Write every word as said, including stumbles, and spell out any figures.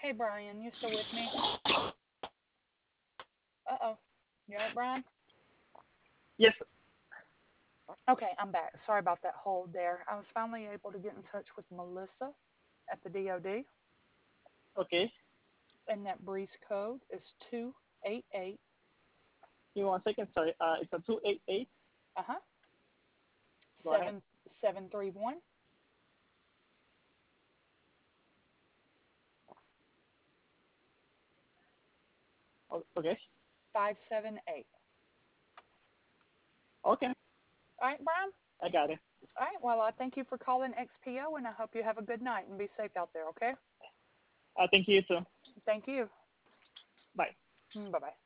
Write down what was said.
Hey, Brian, you still with me? Uh-oh. You all right, Brian? Yes. Okay, I'm back. Sorry about that hold there. I was finally able to get in touch with Melissa at the D O D, Okay. and that breeze code is two eight eight. Give me one second. Sorry. Uh, it's a two eight eight. Uh-huh. Go ahead. seven seven three one O- Okay. five seven eight. Okay. All right, Brian? I got it. All right, well, I thank you for calling X P O, and I hope you have a good night and be safe out there, okay? Uh, thank you too. Thank you. Bye. Bye bye.